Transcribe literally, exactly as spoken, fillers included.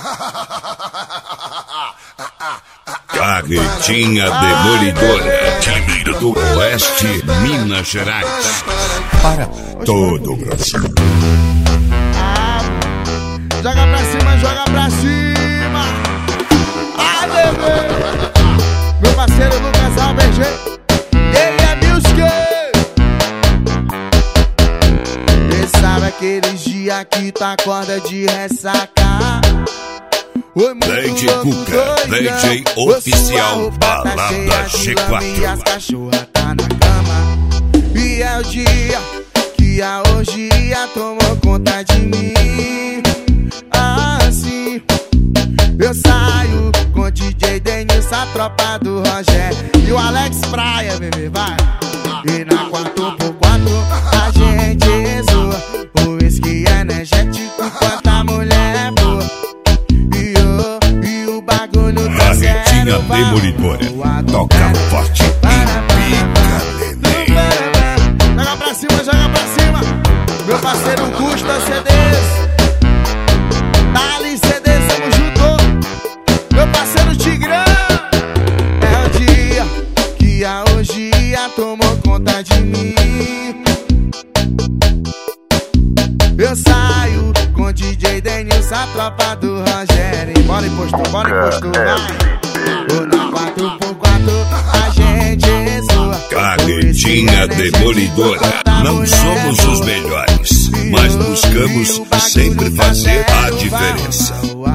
Carretinha Demolidora, Limeira do Oeste, Minas Gerais, para todo o Brasil. Joga pra cima, joga pra cima. Ah, bebê. Meu parceiro Lucas Alberg, ele é music. E sabe aqueles dias que tu acorda de ressaca? Oi, D J Cuca, D J oficial, balada G quatro. E as cachorras tá na cama. E é o dia que a orgia tomou conta de mim. Assim, eu saio com o D J Denilson, a tropa do Rogério e o Alex Praia, bebê, vai. E na quatro por quatro a gente zoa o uísque energético, quanta mulher boa. E, oh, e o bagulho tá sério. Carretinha Demolidora, toca forte e pica, neném. Joga pra cima, joga pra cima. Meu parceiro Custa C Ds, Dali C D, somos junto. Meu parceiro Tigrão. É o dia que a orgia tomou conta de mim. Eu saio com o D J Denilson, a tropa do Rogério. Bora impostor, bora impostor, vai. Ou na quatro por quatro a gente zoa. Carretinha Demolidora, não somos os melhores, mas buscamos sempre fazer a diferença.